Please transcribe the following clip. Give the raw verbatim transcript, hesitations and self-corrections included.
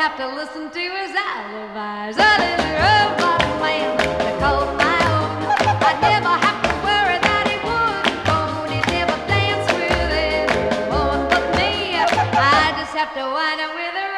have to listen to his alibis. A little robot man to call my own. I'd never have to worry that he wouldn't phone. He'd never dance with anyone but me. I just have to wind up with her.